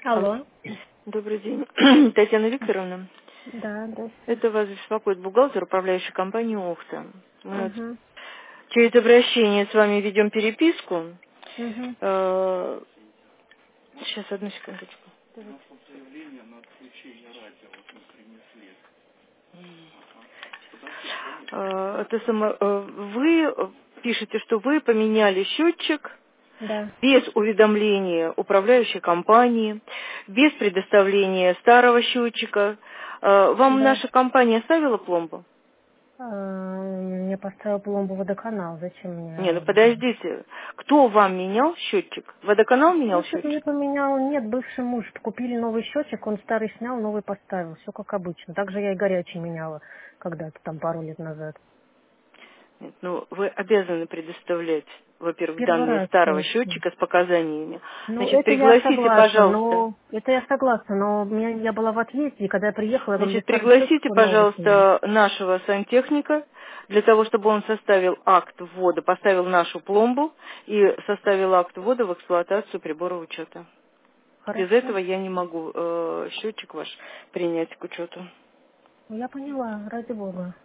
Алло. Алло. Добрый день, Татьяна Викторовна. Да, здравствуйте. Это вас беспокоит бухгалтер управляющей компании «Охта». Мы вот Угу. через обращение с вами ведем переписку. Угу. Сейчас, одну секундочку. Вы пишете, что вы поменяли счетчик Да. без уведомления управляющей компании, без предоставления старого счетчика. Вам Да. наша компания ставила пломбу? Мне поставил пломбу водоканал. Зачем Не, ну мне? подождите. Кто вам менял счетчик? Водоканал менял Счетчик мне счетчик? поменял. Нет, бывший муж. Купили новый счетчик, он старый снял, новый поставил. Все как обычно. Также я и горячий меняла когда-то там пару лет назад. Нет, ну вы обязаны предоставлять, во-первых, Первый данные раз старого слышу. счетчика с показаниями. Ну, Значит, это я пригласите, согласна, пожалуйста. но это я согласна, но я была в отъезде, и когда я приехала, я говорю, Значит, без каждый пригласите, счетчик он новый снял. пожалуйста, нашего сантехника, для того, чтобы он составил акт ввода, поставил нашу пломбу и составил акт ввода в эксплуатацию прибора учета. Без Хорошо. этого я не могу счетчик ваш принять к учету. Я поняла, ради бога.